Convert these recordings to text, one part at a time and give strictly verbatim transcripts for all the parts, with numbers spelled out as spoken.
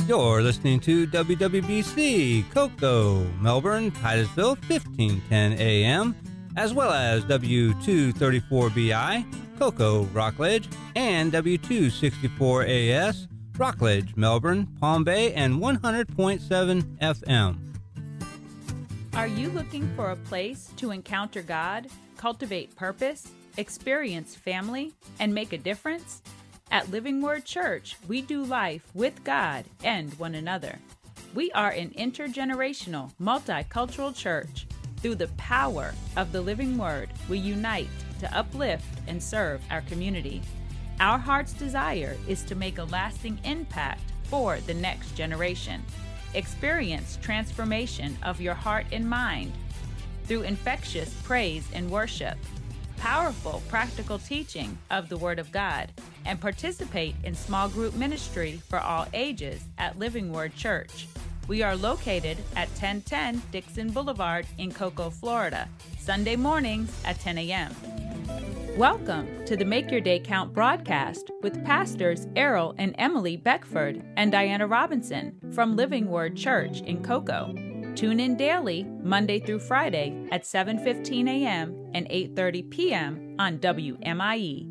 You're listening to W W B C, Cocoa, Melbourne, Titusville, fifteen ten A M, as well as W two thirty-four B I, Cocoa, Rockledge, and W two sixty-four A S, Rockledge, Melbourne, Palm Bay, and one hundred point seven F M. Are you looking for a place to encounter God, cultivate purpose, experience family, and make a difference? At Living Word Church, we do life with God and one another. We are an intergenerational, multicultural church. Through the power of the Living Word, we unite to uplift and serve our community. Our heart's desire is to make a lasting impact for the next generation. Experience transformation of your heart and mind through infectious praise and worship, powerful practical teaching of the Word of God, and participate in small group ministry for all ages at Living Word Church. We are located at ten ten Dixon Boulevard in Cocoa, Florida, Sunday mornings at ten A M Welcome to the Make Your Day Count broadcast with Pastors Errol and Emily Beckford and Diana Robinson from Living Word Church in Cocoa. Tune in daily, Monday through Friday at seven fifteen A M and eight thirty P M on W M I E.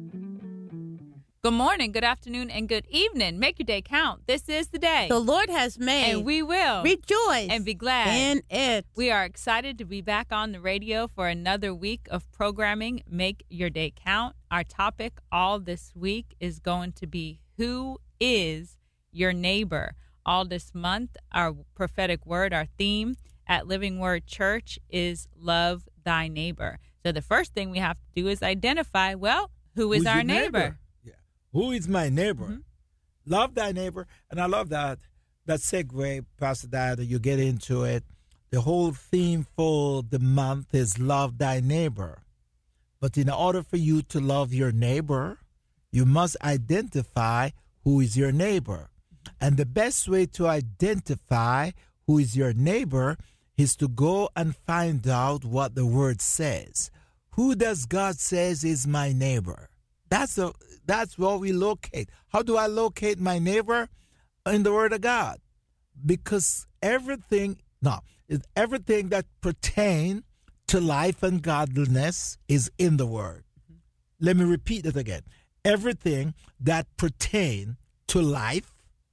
Good morning, good afternoon, and good evening. Make your day count. This is the day the Lord has made, and we will rejoice and be glad in it. We are excited to be back on the radio for another week of programming. Make your day count. Our topic all this week is going to be, who is your neighbor? All this month, our prophetic word, our theme at Living Word Church is love thy neighbor. So the first thing we have to do is identify, well, who is Who's our your neighbor? neighbor? Yeah. Who is my neighbor? Mm-hmm. Love thy neighbor. And I love that that segue, Pastor Dad, that you get into it. The whole theme for the month is love thy neighbor. But in order for you to love your neighbor, you must identify who is your neighbor. And the best way to identify who is your neighbor is to go and find out what the word says. Who does God says is my neighbor? That's a, that's where we locate. How do I locate my neighbor? In the word of God. Because everything, no, everything that pertains to life and godliness is in the word. Mm-hmm. Let me repeat it again. Everything that pertains to life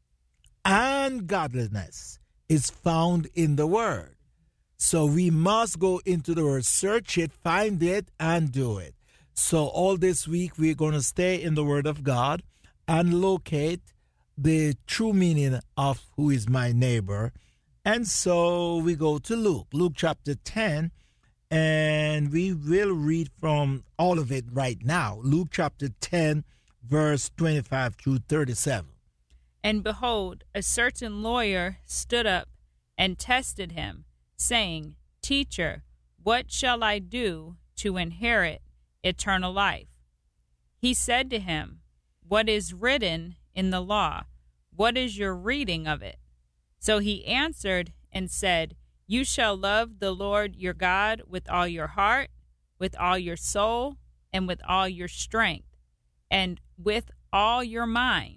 and godliness is found in the word. So we must go into the word, search it, find it, and do it. So all this week we're going to stay in the word of God and locate the true meaning of who is my neighbor. And so we go to Luke, Luke chapter ten, and we will read from all of it right now. Luke chapter ten, verse twenty-five through thirty-seven. And behold, a certain lawyer stood up and tested him, saying, Teacher, what shall I do to inherit eternal life? He said to him, What is written in the law? What is your reading of it? So he answered and said, You shall love the Lord your God with all your heart, with all your soul, and with all your strength, and with all your mind,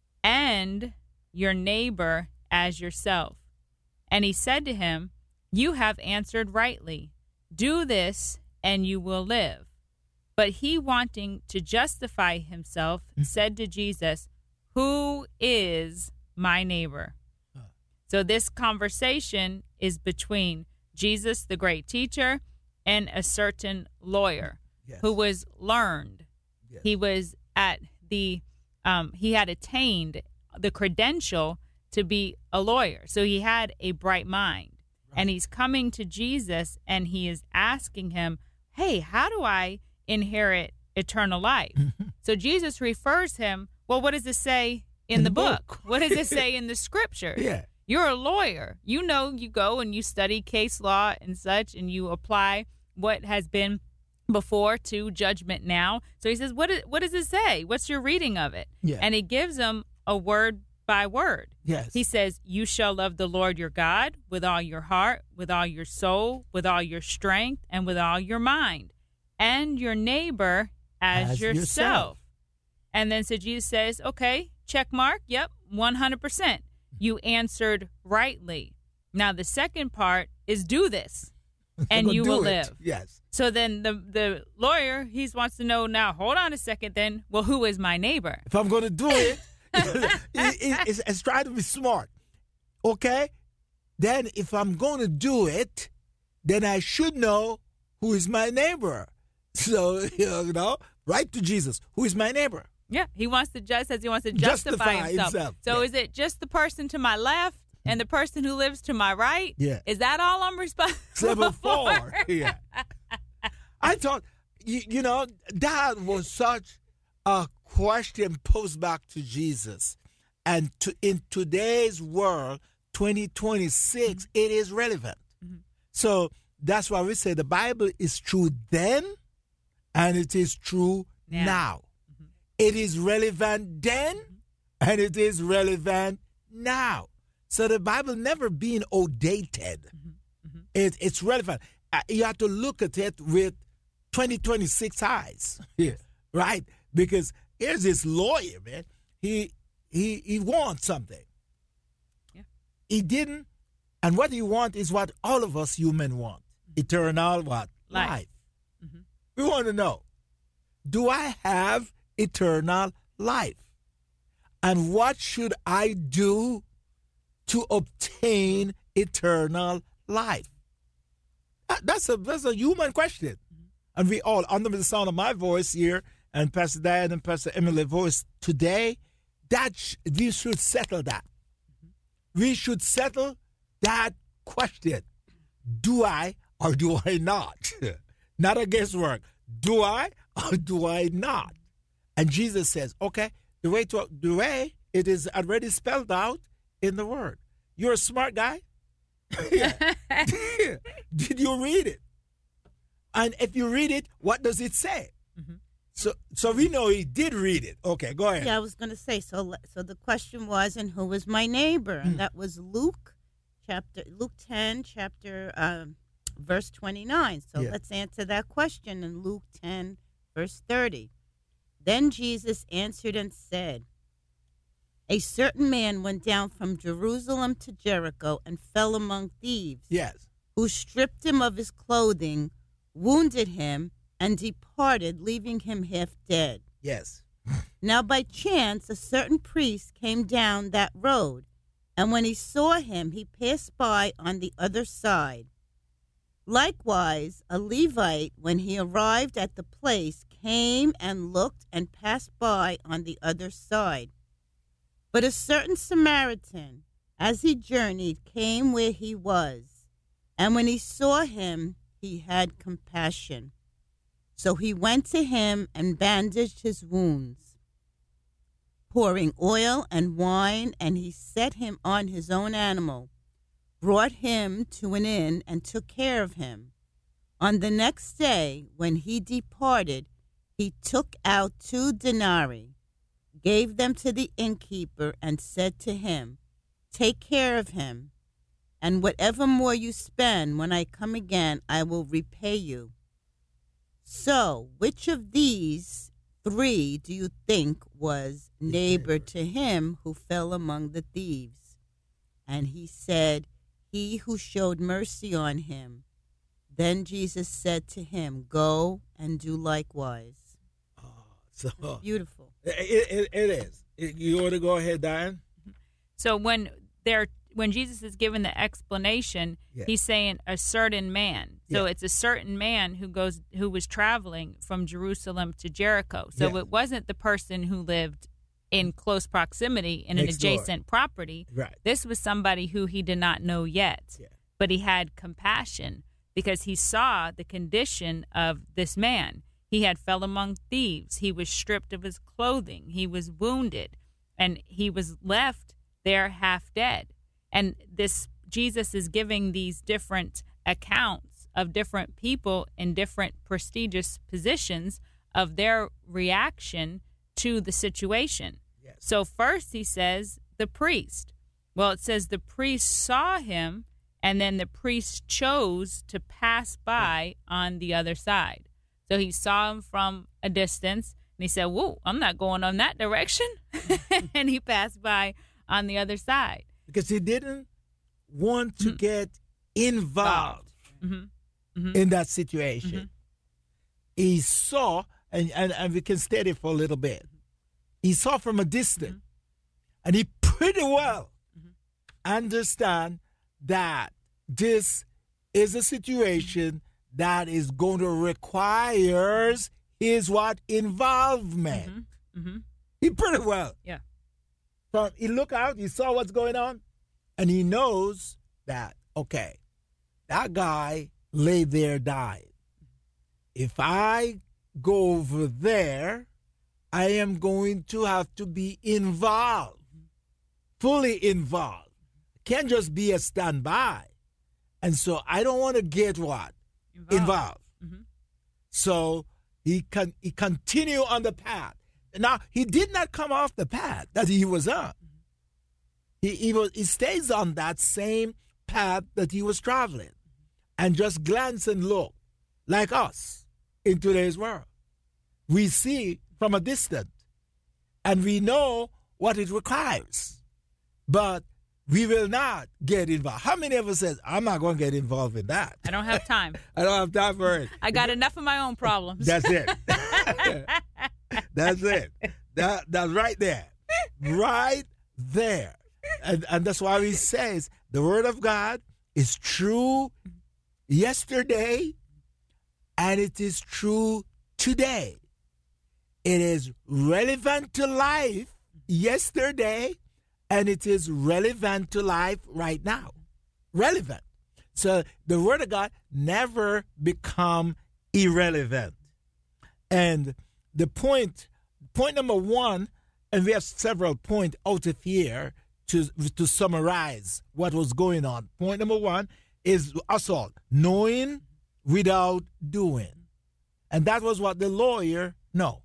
and your neighbor as yourself. And he said to him, You have answered rightly. Do this, and you will live. But he, wanting to justify himself, said to Jesus, Who is my neighbor? So this conversation is between Jesus, the great teacher, and a certain lawyer yes. who was learned. Yes. He was at the Um, he had attained the credential to be a lawyer. So he had a bright mind. Right. And he's coming to Jesus and he is asking him, hey, how do I inherit eternal life? So Jesus refers him, well, what does it say in, in the, the book? book? What does it say in the scripture? Yeah. You're a lawyer. You know, you go and you study case law and such, and you apply what has been before to judgment now. So he says, what, is, what does it say? What's your reading of it? Yeah. And he gives him a word by word. Yes. He says, you shall love the Lord your God with all your heart, with all your soul, with all your strength, and with all your mind, and your neighbor as, as yourself. yourself. And then so Jesus says, okay, check mark. Yep, one hundred percent. You answered rightly. Now the second part is do this, and you will live. Yes. So then the the lawyer, he wants to know now, hold on a second then, well, who is my neighbor? If I'm going to do it, it, it it's, it's try to be smart. Okay? Then if I'm going to do it, then I should know who is my neighbor. So, you know, right to Jesus, who is my neighbor? Yeah, he wants to just says he wants to justify, justify himself. himself. So Yeah. is it just the person to my left and the person who lives to my right? Yeah. Is that all I'm responsible Seven for? four. Yeah. I thought, you, you know, that was such a question posed back to Jesus. And to, in today's world, twenty twenty-six, mm-hmm. it is relevant. Mm-hmm. So that's why we say the Bible is true then and it is true yeah. now. Mm-hmm. It is relevant then mm-hmm. and it is relevant now. So the Bible never been outdated. Mm-hmm. Mm-hmm. It, it's relevant. Uh, you have to look at it with twenty twenty-six eyes, yeah. right? Because here's this lawyer, man. He he he wants something. Yeah. He didn't, and what he wants is what all of us human want: mm-hmm. eternal what life. life. Mm-hmm. We want to know: do I have eternal life? And what should I do to obtain eternal life? That's a that's a human question. Mm-hmm. And we all, under the sound of my voice here, and Pastor Diane and Pastor Emily's voice today, that sh- we should settle that. Mm-hmm. We should settle that question. Do I or do I not? Not a guesswork. Do I or do I not? And Jesus says, okay, the way to the way it is already spelled out in the Word. You're a smart guy. Did you read it? And if you read it, what does it say? Mm-hmm. So, so we know he did read it. Okay, go ahead. Yeah, I was going to say. So, so the question was, and who was my neighbor? And mm. that was Luke, chapter Luke ten, chapter um, verse twenty-nine. So yeah. let's answer that question in Luke ten, verse thirty. Then Jesus answered and said, a certain man went down from Jerusalem to Jericho and fell among thieves. Yes. Who stripped him of his clothing, wounded him, and departed, leaving him half dead. Yes. Now by chance a certain priest came down that road, and when he saw him, he passed by on the other side. Likewise, a Levite, when he arrived at the place, came and looked and passed by on the other side. But a certain Samaritan, as he journeyed, came where he was, and when he saw him, he had compassion. So he went to him and bandaged his wounds, pouring oil and wine, and he set him on his own animal, brought him to an inn, and took care of him. On the next day, when he departed, he took out two denarii, gave them to the innkeeper, and said to him, take care of him, and whatever more you spend, when I come again, I will repay you. So, which of these three do you think was neighbor to him who fell among the thieves? And he said, he who showed mercy on him. Then Jesus said to him, go and do likewise. Oh, so That's beautiful. It, it, it is. It, you want to go ahead, Diane? So when they're when Jesus is given the explanation, yeah. he's saying a certain man. So yeah. it's a certain man who goes who was traveling from Jerusalem to Jericho. So yeah. it wasn't the person who lived in close proximity in Next an adjacent door. property. Right. This was somebody who he did not know yet. Yeah. But he had compassion because he saw the condition of this man. He had fell among thieves. He was stripped of his clothing. He was wounded. And he was left there half dead. And this Jesus is giving these different accounts of different people in different prestigious positions of their reaction to the situation. Yes. So first he says the priest. Well, it says the priest saw him, and then the priest chose to pass by on the other side. So he saw him from a distance, and he said, whoa, I'm not going on that direction. And he passed by on the other side. because he didn't want to mm-hmm. get involved mm-hmm. Mm-hmm. in that situation. Mm-hmm. He saw, and, and, and we can study for a little bit. He saw from a distance, mm-hmm. and he pretty well mm-hmm. understand that this is a situation that is going to require his what? Involvement. Mm-hmm. Mm-hmm. He pretty well. Yeah. So he looked out, he saw what's going on, and he knows that, okay, that guy lay there died. If I go over there, I am going to have to be involved, fully involved. Can't just be a standby. And so I don't want to get what? Involved. involved. Mm-hmm. So he can he continue on the path. Now, he did not come off the path that he was on. Mm-hmm. He, he, was, he stays on that same path that he was traveling and just glance and look like us in today's world. We see from a distance and we know what it requires, but we will not get involved. How many of us says, I'm not going to get involved in that? I don't have time. I don't have time for it. I got enough of my own problems. That's it. That's it. That, that's right there. Right there. And, and that's why he says the word of God is true yesterday and it is true today. It is relevant to life yesterday and it is relevant to life right now. Relevant. So the word of God never become irrelevant. And the point, point number one, and we have several points out of here to, to summarize what was going on. Point number one is assault, knowing without doing. And that was what the lawyer know.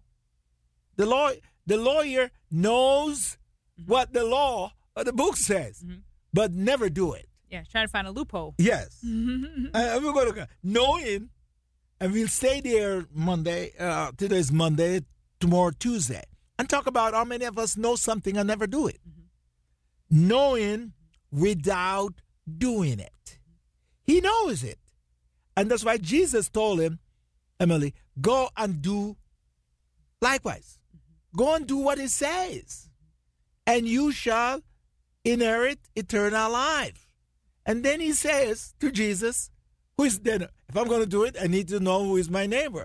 The law, the lawyer knows what the law or the book says, mm-hmm. but never do it. Yeah, trying to find a loophole. Yes. and we're going to knowing, and we'll stay there Monday. Uh, today's Monday, tomorrow Tuesday, and talk about how many of us know something and never do it. Mm-hmm. Knowing without doing it. He knows it. And that's why Jesus told him, Emily, go and do likewise. Mm-hmm. Go and do what it says. And you shall inherit eternal life. And then he says to Jesus, who is then, if I'm going to do it, I need to know who is my neighbor.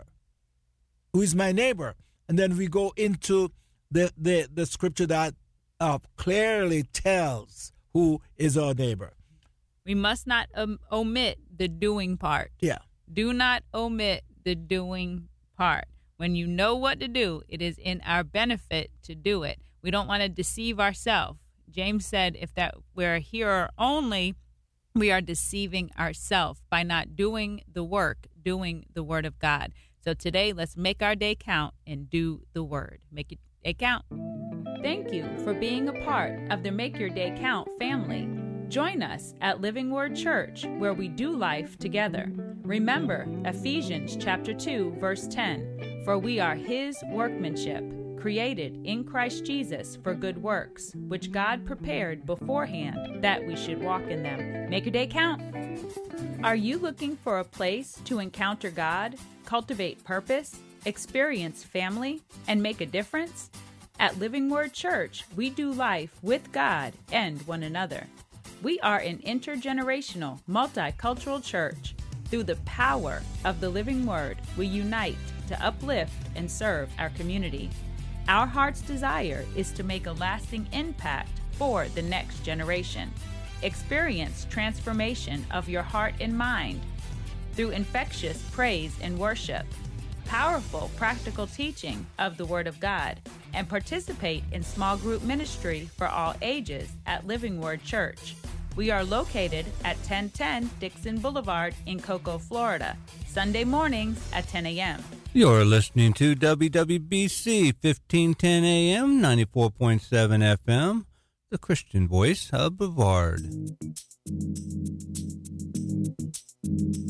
Who is my neighbor? And then we go into the, the, the scripture that uh, clearly tells who is our neighbor. We must not um, omit the doing part. Yeah. Do not omit the doing part. When you know what to do, it is in our benefit to do it. We don't want to deceive ourselves. James said if that we're a hearer only, we are deceiving ourselves by not doing the work, doing the word of God. So today, let's make our day count and do the word. Make it day count. Thank you for being a part of the Make Your Day Count family. Join us at Living Word Church, where we do life together. Remember Ephesians chapter two, verse ten, for we are his workmanship, created in Christ Jesus for good works, which God prepared beforehand that we should walk in them. Make your day count. Are you looking for a place to encounter God, cultivate purpose, experience family, and make a difference? At Living Word Church, we do life with God and one another. We are an intergenerational, multicultural church. Through the power of the Living Word, we unite to uplift and serve our community. Our heart's desire is to make a lasting impact for the next generation. Experience transformation of your heart and mind through infectious praise and worship, powerful practical teaching of the Word of God, and participate in small group ministry for all ages at Living Word Church. We are located at ten ten Dixon Boulevard in Cocoa, Florida, Sunday mornings at ten a.m. You're listening to W W B C fifteen ten A M, ninety-four point seven F M, the Christian voice of Brevard.